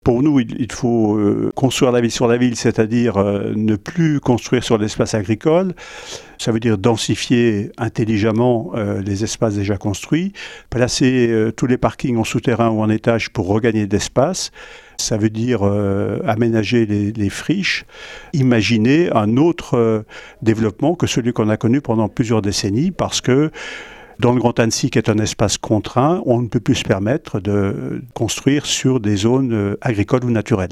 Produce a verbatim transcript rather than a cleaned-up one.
Pour nous, il, il faut euh, construire la ville sur la ville, c'est-à-dire euh, ne plus construire sur l'espace agricole. Ça veut dire densifier intelligemment euh, les espaces déjà construits, placer euh, tous les parkings en souterrain ou en étage pour regagner d'espace. Ça veut dire euh, aménager les, les friches, imaginer un autre euh, développement que celui qu'on a connu pendant plusieurs décennies, parce que dans le Grand Annecy, qui est un espace contraint, on ne peut plus se permettre de construire sur des zones agricoles ou naturelles.